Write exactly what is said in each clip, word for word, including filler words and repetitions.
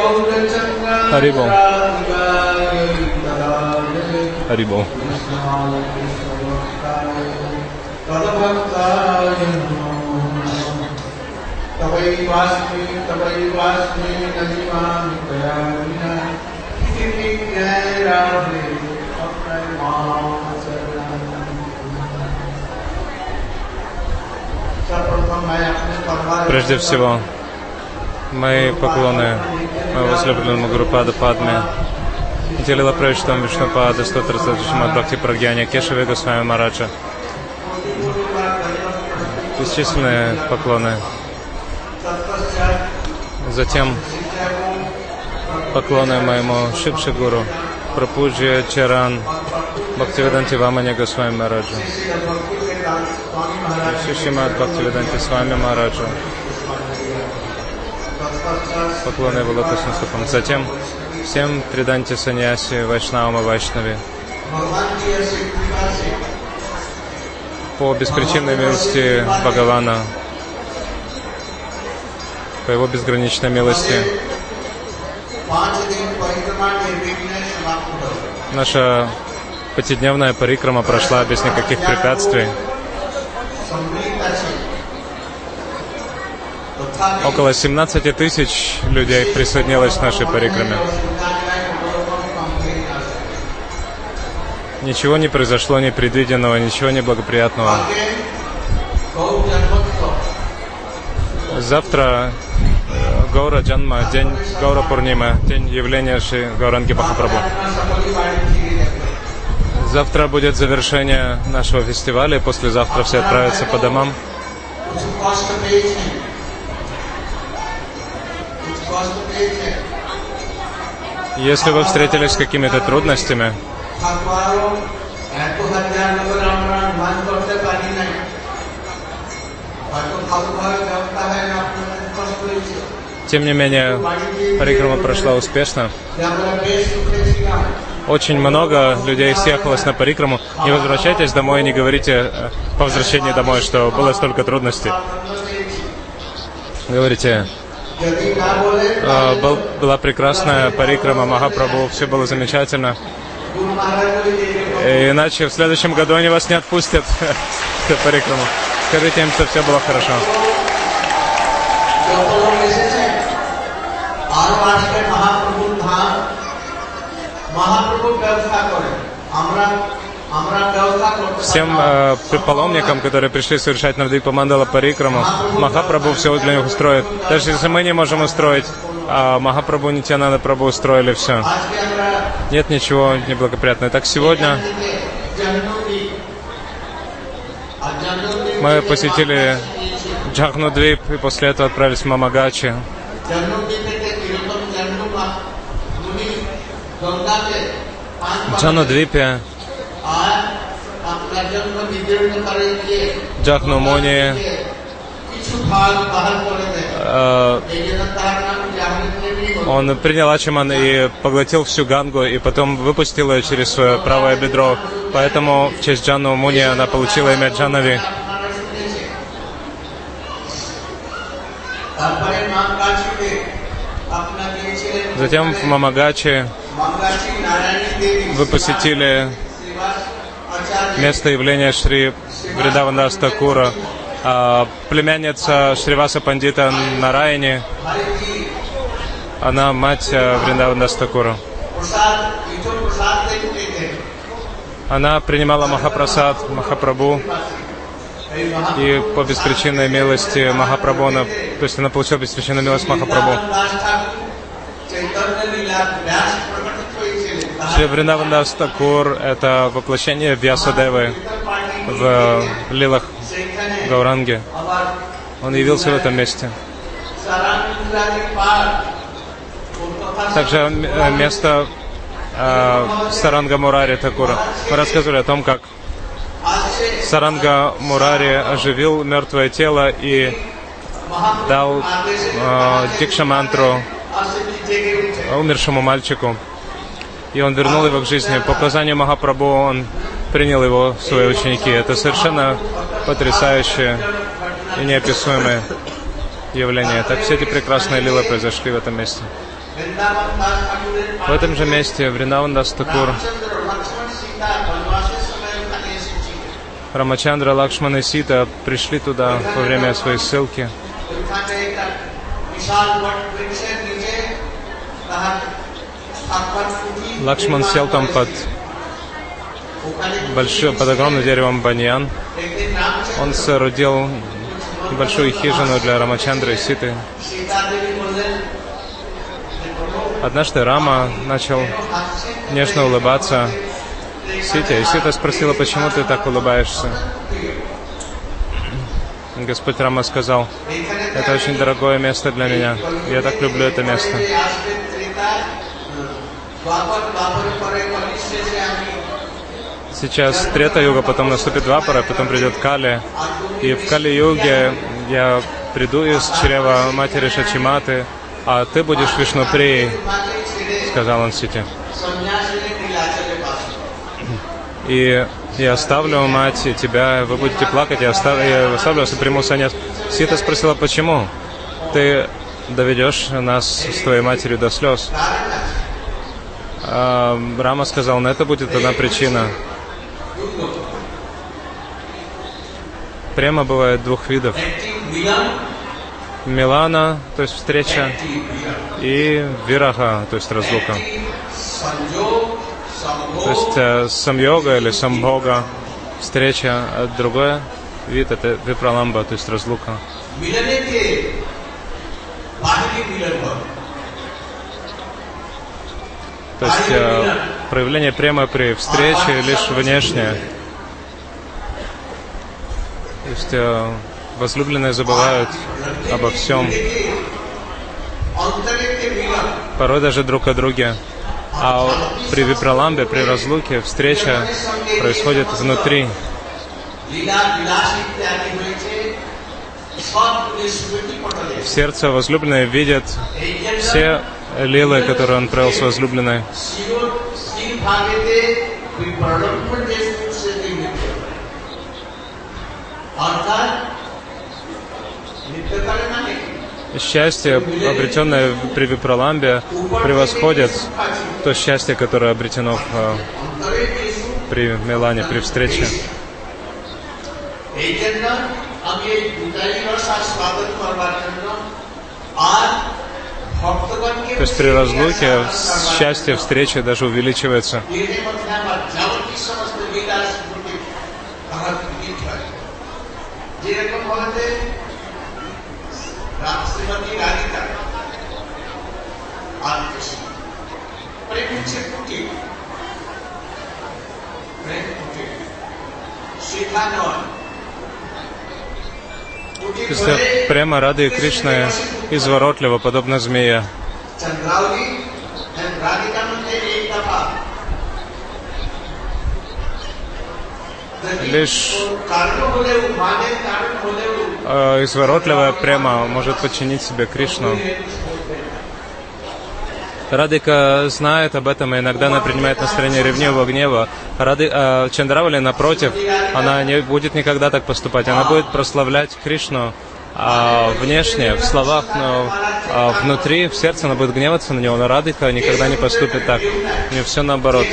Харибол. Харибол. Прежде всего, мои поклоны моему возлюбленному Гурупаду Падме, Делила Пречтам Вишнупада, Стотра Саджишмат Бхакти Прагьяня, Кешаве Госвами Мараджа. Бесчисленные поклоны. Затем поклоны моему Шипши Гуру, Прапуджья Чаран, Бхактивиданти Вамане Госвами Мараджа. Шишимат Бхактивиданти Свами Мараджа. Поклоны его лотосным стопам. Затем всем Триданти Саньяси, Вайшнавам и Вайшнави. По беспричинной милости Бхагавана, по его безграничной милости, наша пятидневная парикрама прошла без никаких препятствий. Около семнадцати тысяч людей присоединилось к нашей парикраме. Ничего не произошло непредвиденного, ничего неблагоприятного. Завтра Гаура Джанма, день Гаура Пурнима, день явления Шри Гауранги Махапрабху. Завтра будет завершение нашего фестиваля, и послезавтра все отправятся по домам. Если вы встретились с какими-то трудностями, тем не менее, парикрама прошла успешно. Очень много людей съехалось на парикраму. Не возвращайтесь домой, не говорите по возвращении домой, что было столько трудностей. Говорите, был, была прекрасная парикрама Махапрабху, все было замечательно. И иначе в следующем году они вас не отпустят на парикраму. Скажите им, что все было хорошо. Всем э, паломникам, которые пришли совершать Навдвипа Мандала парикраму, Махапрабху все для них устроит. Даже если мы не можем устроить, а Махапрабху, Нитьянанда Прабху устроили все. Нет ничего неблагоприятного. Так сегодня мы посетили Джахнудвип и после этого отправились в Мамагачи. В Джахнудвипе Джахну Муни э, он принял Ачаман и поглотил всю Гангу, и потом выпустил ее через свое правое бедро. Поэтому в честь Джахну Муни она получила имя Джанави. Затем в Мамагачи вы посетили место явления Шри Вриндавандас Такура, племянница Шриваса Пандита Нараяни. Она мать Вриндавандас Такура. Она принимала Махапрасад Махапрабху, и по беспричинной милости Махапрабху, она, то есть она получила беспричинную милость Махапрабху. Шри Вриндавандас Такур — это воплощение Вьясадевы в лилах Гауранги. Он явился в этом месте. Также место э, Саранга Мурари Такура. Мы рассказывали о том, как Саранга Мурари оживил мертвое тело и дал э, дикша-мантру умершему мальчику. И он вернул его к жизни. По указанию Махапрабху он принял его в свои ученики. Это совершенно потрясающее и неописуемое явление. Так все эти прекрасные лилы произошли в этом месте. В этом же месте Вриндаван Дас Такур, Рамачандра, Лакшман и Сита пришли туда во время своей ссылки. Лакшман сел там под, большим, под огромным деревом баньян. Он соорудил небольшую хижину для Рамачандры и Ситы. Однажды Рама начал нежно улыбаться Сите, и Сита спросила, почему ты так улыбаешься. Господь Рама сказал: это очень дорогое место для меня. Я так люблю это место. Сейчас Трета-юга, потом наступит Двапара, потом придет Кали. И в Кали-юге я приду из чрева матери Шачиматы, а ты будешь Вишнуприей, сказал он Сите. И я оставлю мать и тебя, вы будете плакать, я оставлю, я оставлю вас и приму саньяс. Сита спросила, почему ты доведешь нас с твоей матерью до слез? А Рама сказал, ну это будет одна причина. Према бывает двух видов. Милана, то есть встреча, и вираха, то есть разлука. То есть э, самьога или самбога, встреча, а другой вид это випраламба, то есть разлука. То есть э, проявление премы при встрече лишь внешнее. То есть э, возлюбленные забывают обо всем, порой даже друг о друге. А при випраламбе, при разлуке, встреча происходит внутри. В сердце возлюбленные видят все лилы, которые он провел с возлюбленной. Счастье, обретенное при випраламбе, превосходит то счастье, которое обретено в, при Милане, при встрече. То есть при разлуке счастье встречи даже увеличивается. То есть према Рады и Кришны изворотлива, подобно змее. Лишь э, изворотливая према может подчинить себе Кришну. Радика знает об этом, и иногда она принимает настроение ревнивого гнева. Рады, э, Чандравали, напротив, она не будет никогда так поступать. Она будет прославлять Кришну э, внешне, в словах, но э, внутри, в сердце она будет гневаться на него. Но Радика никогда не поступит так. У нее все наоборот.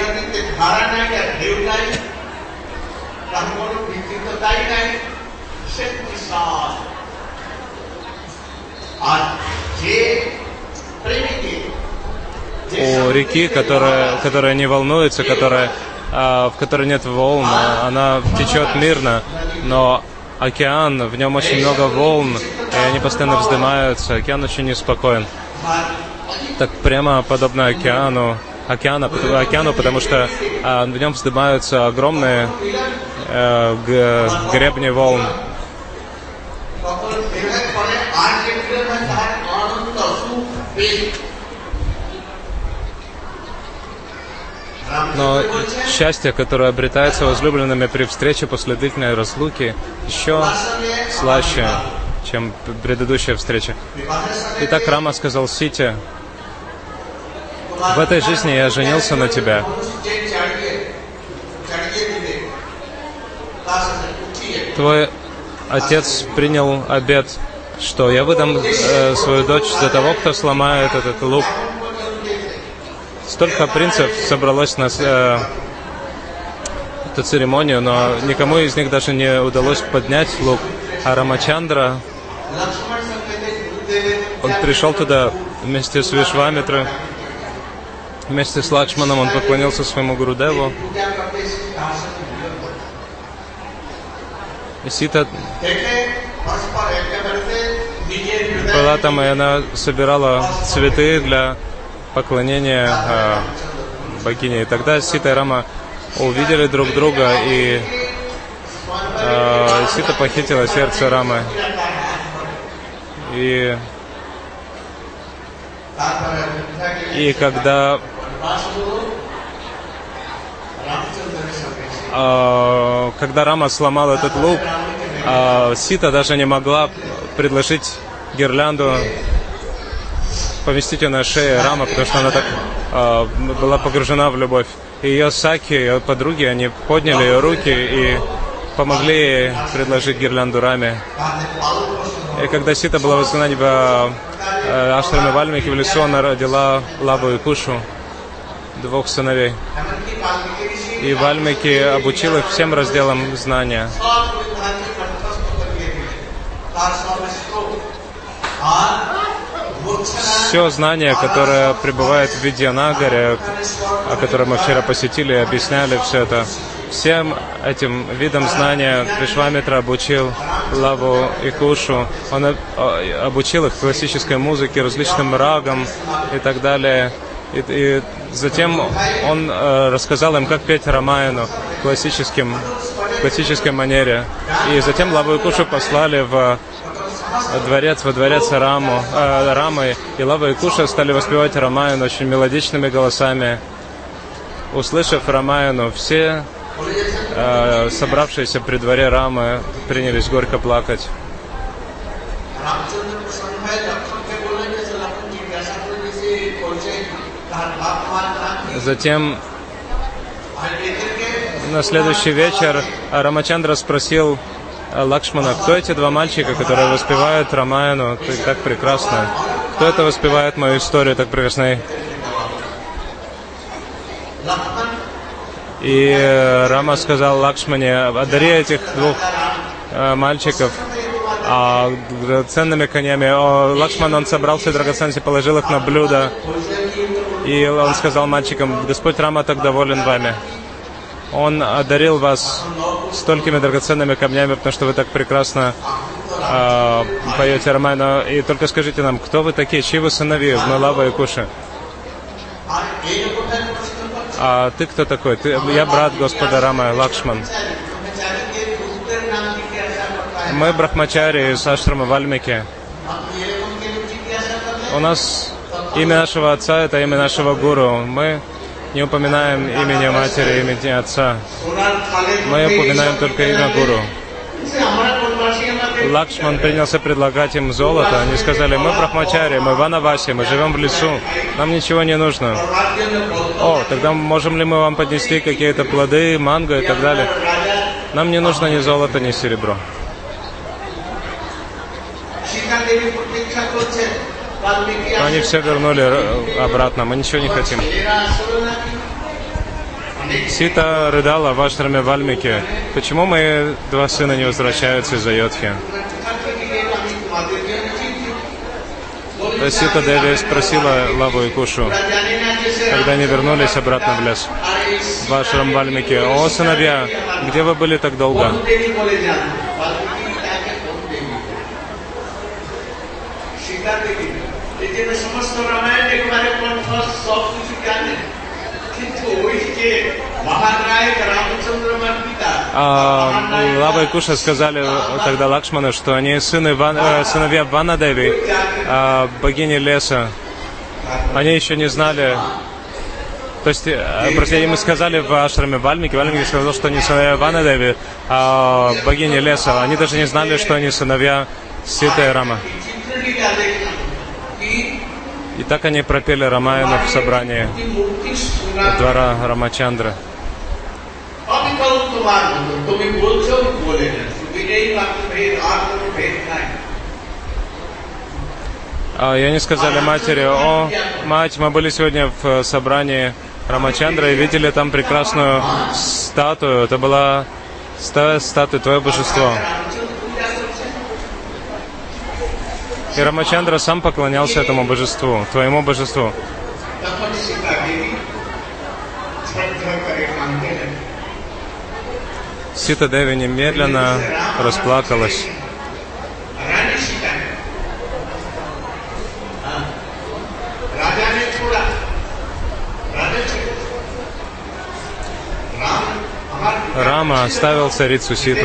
У реки, которая, которая не волнуется, которая, а, в которой нет волн, она течет мирно, но океан, в нем очень много волн, и они постоянно вздымаются, океан очень неспокоен. Так прямо подобно океану, океану, океану потому что а, в нем вздымаются огромные а, г, гребни волн. Но счастье, которое обретается возлюбленными при встрече после длительной разлуки, еще слаще, чем предыдущая встреча. Итак, Рама сказал Сите: в этой жизни я женился на тебя. Твой отец принял обет, что я выдам э, свою дочь за того, кто сломает этот лук. Столько принцев собралось на э, эту церемонию, но никому из них даже не удалось поднять лук. А Рамачандра, он пришел туда вместе с Вишвамитрой, вместе с Лакшманом, он поклонился своему Гурудеву. И Сита была там, и она собирала цветы для поклонения э, богине. И тогда Сита и Рама увидели друг друга, и э, Сита похитила сердце Рамы. И, и когда э, когда Рама сломал этот лук, э, Сита даже не могла предложить гирлянду, поместить ее на шее Рама, потому что она так э, была погружена в любовь. И ее Саки, ее подруги, они подняли ее руки и помогли ей предложить гирлянду Раме. И когда Сита была в изгнании в э, ашраме Вальмики в лесу, она родила Лаву и Кушу, двух сыновей. И Вальмики обучил их всем разделам знания. Все знание, которое пребывает в Видьянагаре, о котором мы вчера посетили и объясняли все это, всем этим видам знания Вишвамитра обучил Лаву и Кушу. Он обучил их классической музыке, различным рагам и так далее. И, и затем он э, рассказал им, как петь Рамаяну в классическом, в классической манере. И затем Лаву и Кушу послали в дворец, во дворец Раму, э, Рамы, и Лава и Куша стали воспевать Рамаяну очень мелодичными голосами. Услышав Рамаяну, все э, собравшиеся при дворе Рамы принялись горько плакать. Затем на следующий вечер Рамачандра спросил Лакшмана: кто эти два мальчика, которые воспевают Рамаяну так прекрасно? Кто это воспевает мою историю так прекрасно? И Рама сказал Лакшмане: одари этих двух э, мальчиков а, драгоценными конями. О, Лакшман, он собрал все драгоценности, положил их на блюдо. И он сказал мальчикам: Господь Рама так доволен вами. Он одарил вас столькими драгоценными камнями, потому что вы так прекрасно э, поете Рамаяну. И только скажите нам, кто вы такие, чьи вы сыновья, мы Лава и Куша? А ты кто такой? Ты, я брат Господа Рамы, Лакшман. Мы брахмачари из ашрама Вальмики. У нас имя нашего отца — это имя нашего гуру. Мы не упоминаем имени матери, имени отца. Мы упоминаем только имя гуру. Лакшман принялся предлагать им золото. Они сказали: мы брахмачари, мы ванаваси, мы живем в лесу, нам ничего не нужно. О, тогда можем ли мы вам поднести какие-то плоды, манго и так далее? Нам не нужно ни золото, ни серебро. Они все вернули обратно, мы ничего не хотим. Сита рыдала в ашраме Вальмики: почему мои два сына не возвращаются из Айодхи? Сита Деви спросила Лаву и Кушу, когда они вернулись обратно в лес, в ашрам Вальмики: о, сыновья, где вы были так долго? А, Лава и Куша сказали тогда Лакшману, что они сыны Ван, э, сыновья Ванадеви, э, богини леса. Они еще не знали. То есть, э, просто им сказали в ашраме Вальмики, Вальмики сказал, что они сыновья Ванадеви, а богини леса. Они даже не знали, что они сыновья Ситы и Рама. И так они пропели Рамаяну в собрании двора Рамачандры. И они сказали матери: о, мать, мы были сегодня в собрании Рамачандра и видели там прекрасную статую. Это была статуя, твое божество. И Рамачандра сам поклонялся этому божеству, твоему божеству. Сита Деви немедленно расплакалась. Рама оставил царицу Ситу.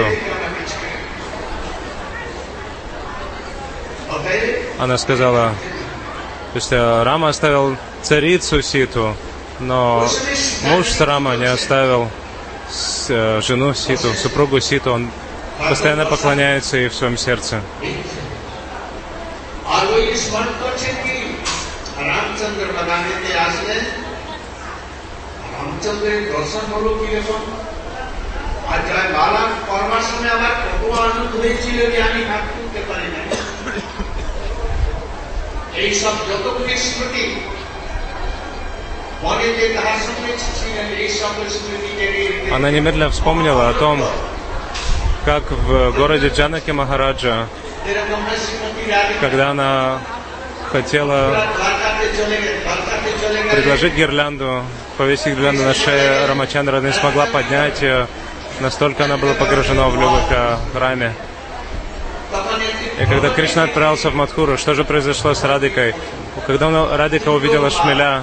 Она сказала, то есть Рама оставил царицу Ситу, но муж Рама не оставил жену Ситу, супругу Ситу. Он постоянно поклоняется ей в своем сердце. Она немедленно вспомнила о том, как в городе Джанаки Махараджа, когда она хотела предложить гирлянду, повесить гирлянду на шею Рамачандра, она не смогла поднять ее, настолько она была погружена в любовь к Раме. И когда Кришна отправился в Мадхуру, что же произошло с Радикой? Когда Радика увидела Шмеля,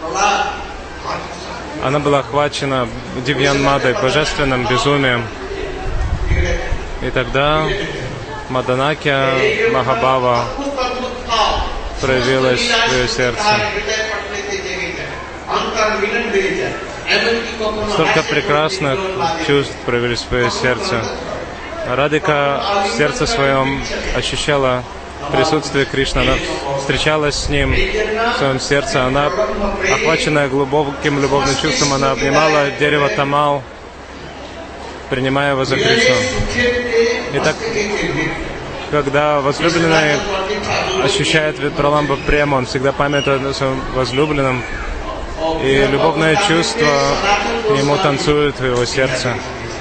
она была охвачена Дивьянмадой, божественным безумием. И тогда Маданакья Махабхава проявилась в ее сердце. Столько прекрасных чувств проявились в ее сердце. Радика в сердце своем ощущала присутствие Кришны, она встречалась с ним в своем сердце, она, охваченная глубоким любовным чувством, она обнимала дерево Тамал, принимая его за Кришну. Итак, когда возлюбленный ощущает Випраламба прему, он всегда памятует о своем возлюбленном, и любовное чувство к нему танцует в его сердце.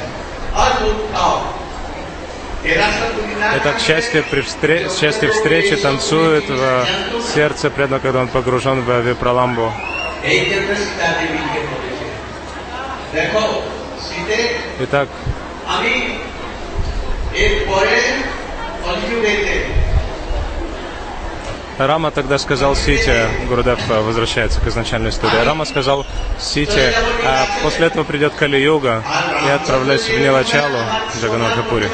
Итак, счастье, при встр... счастье встречи танцует в сердце преданного, когда он погружен в Випраламбу. Итак, Рама тогда сказал Сите, Гурудев возвращается к изначальной истории, Рама сказал Сите: а после этого придет Кали-юга, я отправляюсь в Нилачалу, Джаганнатхапури.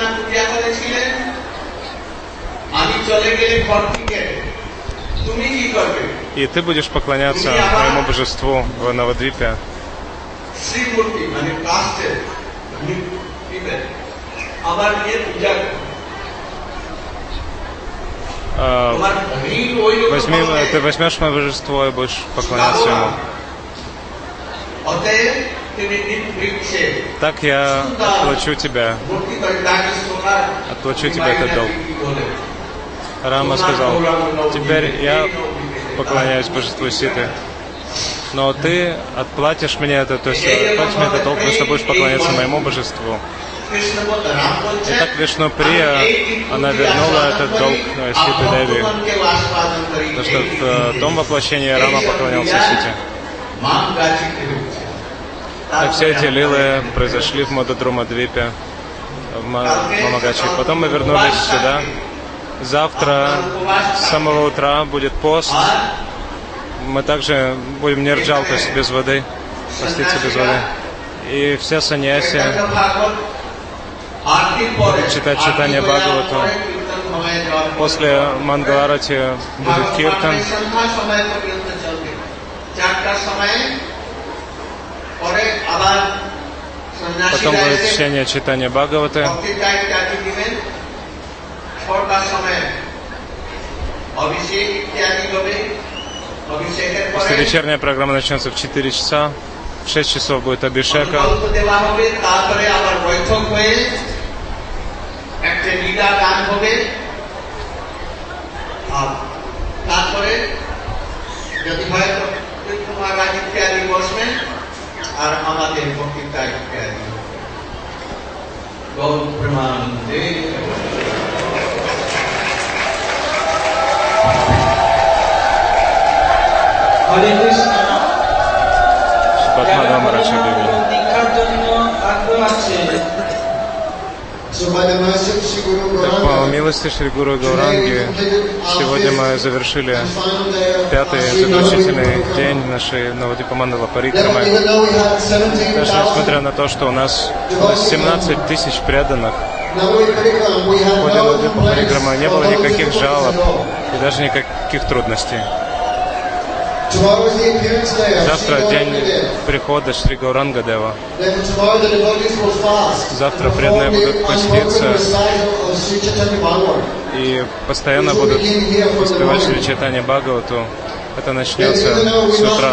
И ты будешь поклоняться моему божеству в Навадвипе. Возьми, ты возьмешь мое божество и будешь поклоняться ему. Так я отплачу тебя, отплачу тебе этот долг. Рама сказал: теперь я поклоняюсь божеству Ситы, но ты отплатишь мне это, то есть отплатишь мне этот долг, потому что будешь поклоняться моему божеству. Итак, Вишнуприя, она вернула этот долг Сите Деви, потому что в том воплощении Рама поклонялся Сите. И все эти лилы произошли в Мададрума-двипе, в Мамагачи. Потом мы вернулись сюда. Завтра с самого утра будет пост. Мы также будем нирджал, то есть без воды, поститься без воды. И все саньяси будут читать читание Бхагавату. После Мангаларати будет киртан. Потом будет чтение читания Бхагаваты. После вечерняя программа начнется в четыре часа. В шесть часов будет Абхишека. По милости Шри Гуру Гауранги, сегодня мы завершили пятый заключительный день нашей Навадвипа Мандала Парикрамы. Даже несмотря на то, что у нас семнадцать тысяч преданных, в ходе Навадвипа Парикрамы не было никаких жалоб и даже никаких трудностей. Завтра день прихода Шри Гауранга Дева. Завтра преданные будут поститься и постоянно будут воспевать Шри Чайтанья Бхагавату. Это начнется с утра.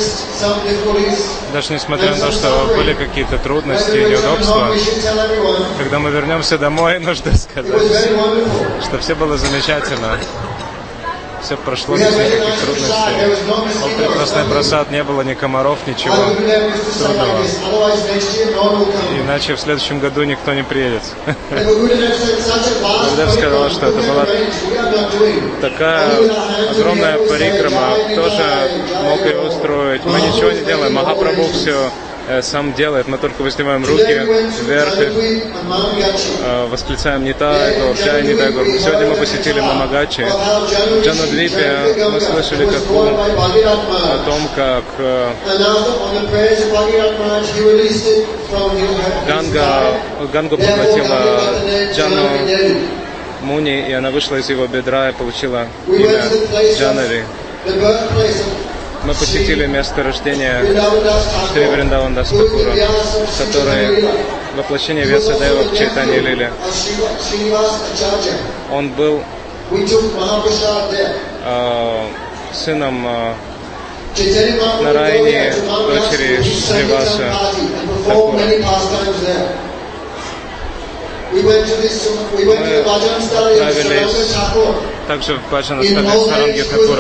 Даже несмотря на то, что были какие-то трудности, неудобства, когда мы вернемся домой, нужно сказать, что все было замечательно. Все прошло без никаких трудностей. О прекрасный просад, не было ни комаров, ничего трудного. Иначе в следующем году никто не приедет. Гурудев сказал, что это была такая огромная парикрама, тоже мог ее устроить. Мы ничего не делаем, Махапрабху все сам делает, мы только воздеваем руки вверх и э, восклицаем Нитай Гаур, Джай Нитай Гаур. Сегодня мы посетили Мамагачи. В Джанадвипе мы слышали Катху о том, как э, Ганга, Гангу поглотила Джану Муни, и она вышла из его бедра и получила имя Джанави. Мы посетили место рождения Шри Вриндаван Дас Такура, который воплощение Вьясадева в Чайтанья Лиле. Он был э, сыном э, Нарайни, дочери Шриваса Такура. Мы отправились также в Баджан Саранги Такура.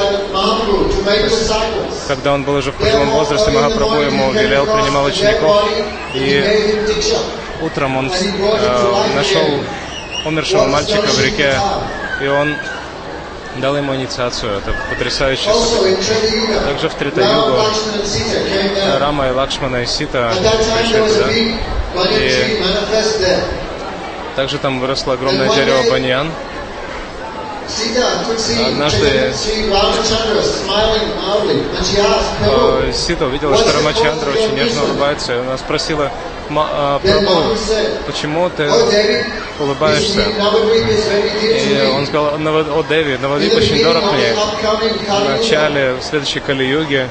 Когда он был уже в пожилом возрасте, Махапрабху ему велел, принимал учеников, и утром он э, нашел умершего мальчика в реке, и он дал ему инициацию. Это потрясающе. Также в Тритаюгу Рама и Лакшмана и Сита пришли туда. И также там выросло огромное дерево баньян. Однажды э, Сита увидела, что Рамачандра очень нежно улыбается, и она спросила: Прабху, почему ты улыбаешься? И он сказал: о Деви, Навадвип очень дорог мне. В начале, в следующей Кали-юге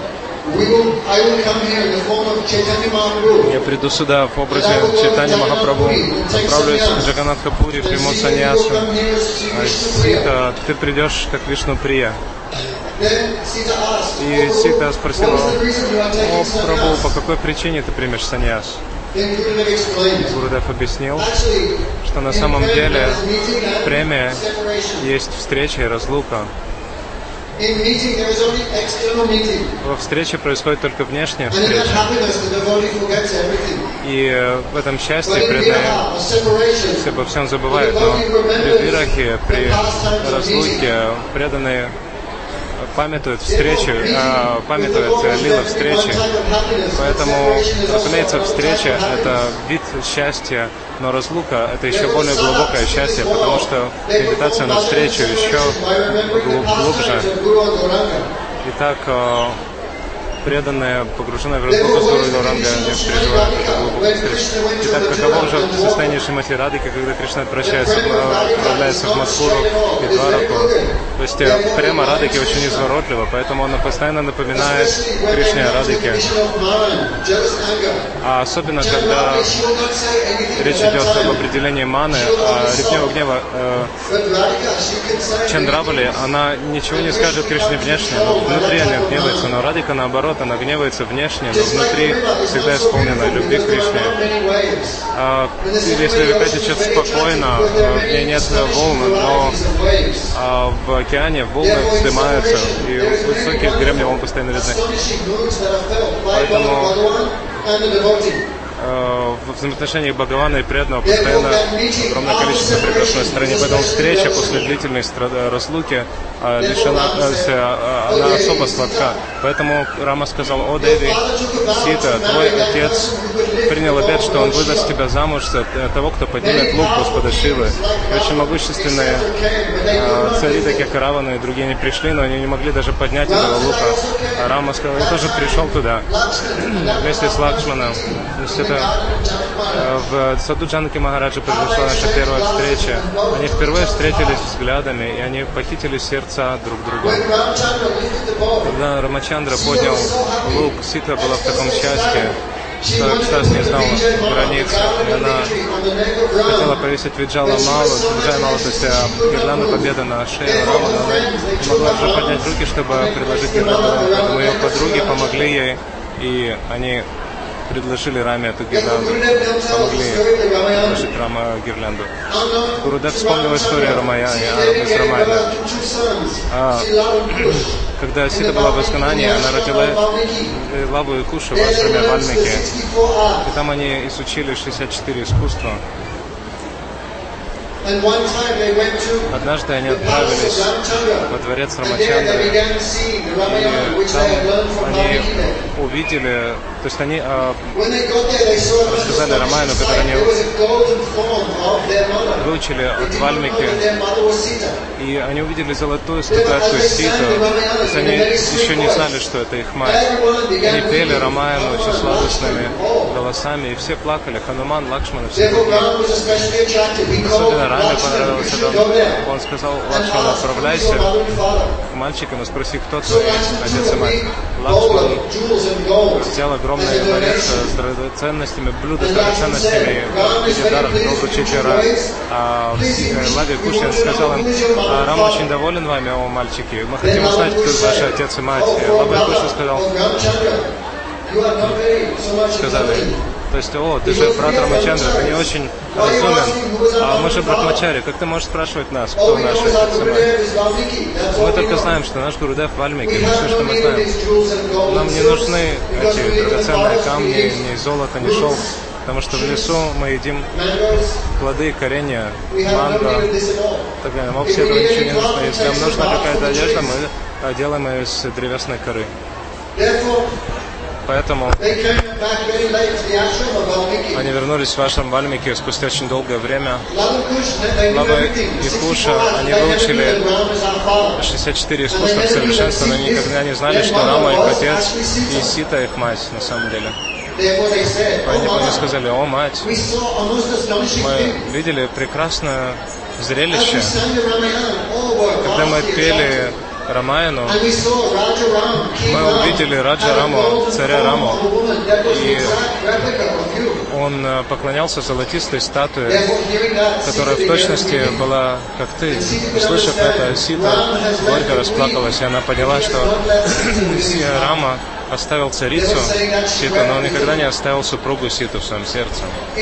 я приду сюда в образе Чайтанья Махапрабху, отправлюсь в Джаганнатха-пури, приму саньясу. А Сита, ты придешь как Вишну Прия. И Сита спросила: о Прабху, по какой причине ты примешь саньяс? Гурудев объяснил, что на самом деле в преме есть встреча и разлука. Во встрече происходит только внешняя встреча. И в этом счастье преданные все обо всем забывают. Но при вирахе, при разлуке преданные памятуют встречу, э, памятуют лила встречи. Поэтому, разумеется, встреча — это вид счастья, но разлука — это еще более глубокое счастье, потому что медитация на встречу еще глуб, глубже. Итак, э, преданные, погруженные в разлуку с Гуру Гауранга, не переживают эту глубокую встречу. Итак, каково же состояние Шримати Радхики, когда Кришна отправляется, отправляется в Мадхуру и Двараку? То есть према Радхики очень изворотлива, поэтому она постоянно напоминает Кришне Радхике. А особенно, когда речь идет об определении маны, а ревнивого гнева э, Чандравали, она ничего не скажет Кришне внешне, но внутри она гневается, но Радхика, наоборот, наоборот, она гневается внешне, но внутри всегда исполнена любви к Кришне. А, если река течет спокойно, в ней нет волн, но а, в океане волны вздымаются, и высокие гребни волн постоянно видны. Поэтому в взаимоотношениях Бхагавана и преданного постоянно огромное количество прекрасной страны. Поэтому встреча после длительной разлуки лишь она, она особо сладка. Поэтому Рама сказал: «О, Деви, Сита, твой отец принял обет, что он выдаст тебя замуж за того, кто поднимет лук Господа Шивы». И очень могущественные цари, такие как Равана и другие, не пришли, но они не могли даже поднять этого лука. А Рама сказал: «Я тоже пришел туда вместе с Лакшманом». То есть это в саду Джанаки Махараджа произошла наша первая встреча. Они впервые встретились взглядами, и они похитили сердца друг друга. Когда Рамачандра поднял лук, Сита была в таком счастье, что экстаз не знал границ. И она хотела повесить Виджала Малу, Виджая Малу, то есть гирлянду победы на шее Рамы, но она не могла уже поднять руки, чтобы предложить гирлянду. Поэтому ее подруги помогли ей, и они предложили Раме эту гирлянду, помогли предложить Рама гирлянду. Гурудев вспомнил историю Рамаяни, из Рамаяна. А, когда Сита была в изгнании, она родила Лаву и Кушу в ашраме Вальмики. И там они изучили шестьдесят четыре искусства. Однажды они отправились во дворец Рамачандры, и там они увидели, то есть они э, рассказали Рамаяну, который они выучили от Вальмики, и они увидели золотую статуэтку Ситу, то есть они еще не знали, что это их мать. Они пели Рамаяну очень сладостными голосами, и все плакали, Хануман, Лакшман и все другие. Особенно Раме понравилось это. Он сказал: Лакшман, отправляйся к мальчикам и спроси, кто твой отец и мать. Лакшман взял огромный дворец с драгоценностями, блюдо с драгоценностями в виде даров, хотел вручить а Лаве Кушин сказал им: Рама очень доволен вами, о мальчики, мы хотим узнать, кто ваш отец и мать. Лаве Кушин сказал, сказали, то есть: о, ты же брат Рамачандра, ты не очень разумен, а мы же Брахмачари, как ты можешь спрашивать нас, кто наш отец и мать? Мы только знаем, что наш Гурудев Вальмики, это все, что мы знаем. Нам не нужны эти драгоценные камни, ни золото, ни шелк, потому что в лесу мы едим плоды, коренья, манго, так далее. Нам все этого ничего не нужно. Если нам нужна какая-то одежда, мы делаем ее из древесной коры. Поэтому они вернулись в ашрам Вальмики спустя очень долгое время. Лава и Куша, они выучили шестьдесят четыре искусства в совершенстве, но никогда не знали, что Рама их отец и Сита их мать на самом деле. Они, они сказали: о, мать, мы видели прекрасное зрелище, когда мы пели Рамаяну, мы увидели Раджа Раму, царя Раму, и он поклонялся золотистой статуе, которая в точности была как ты. Услышав это, Сита горько расплакалась, и она поняла, что Рама оставил царицу Ситу, но он никогда не оставил супругу Ситу в своем сердце.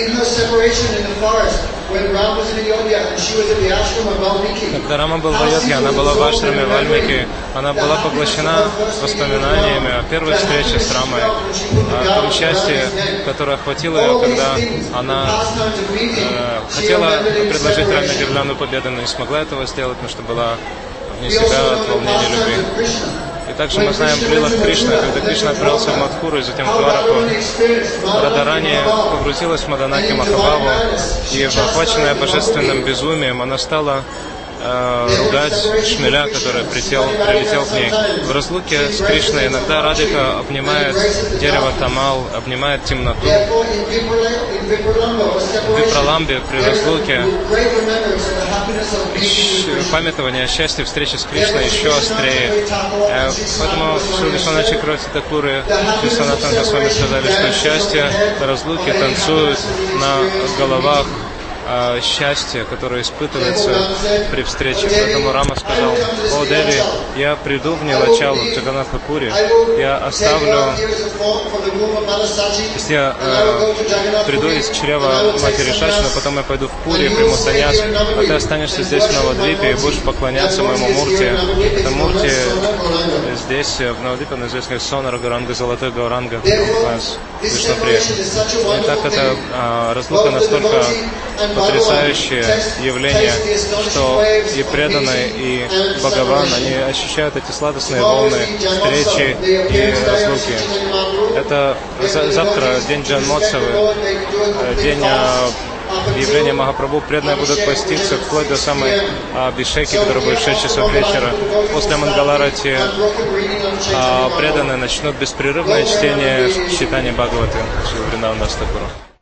Когда Рама был в Айодхе, она была в ашраме Вальмики, она была поглощена воспоминаниями о первой встрече с Рамой, о том счастье, которое охватило ее, когда она э, хотела предложить Раме гирлянду победы, но не смогла этого сделать, потому что была вне себя от волнения любви. И также мы знаем в лилах Кришны, когда Кришна отправился в Мадхуру и затем в Двараку, Радхарани погрузилась в Маданаки Махабхаву, и, охваченная божественным безумием, она стала э, ругать шмеля, который прилетел, прилетел к ней. В разлуке с Кришной иногда Радхика обнимает дерево Тамал, обнимает темноту. В Випраламбе при разлуке памятование о счастье встречи с Кришной еще острее. Поэтому Шри Вишванат Чакраварти Тхакуры, Шри Санатана Госвами сказали, что счастье разлуки танцуют на головах э, счастье, которое испытывается при встрече. Поэтому Рама сказал: «О Деви, я приду в Нилачалу, в Джаганнатха-Пури, я оставлю, то есть я э, приду из чрева матери Шаши, но потом я пойду в Пури, приму саньяс, а ты останешься здесь в Навадвипе и будешь поклоняться моему Мурти». Это Мурти здесь, в Навадвипе, он известен как Сонара Гауранга, Золотой Гауранга, Вишнуприя. И так это э, разлука настолько потрясающее явление, что и преданные, и Бхагаван, они ощущают эти сладостные волны встречи и разлуки. Это за, завтра день Джанмотсавы, день э, явления Махапрабху. Преданные будут поститься вплоть до самой Абхишеки, которая будет в шесть часов вечера. После Мангаларати э, преданные начнут беспрерывное чтение читания Бхагаваты Шри Вриндавана Дас Такура.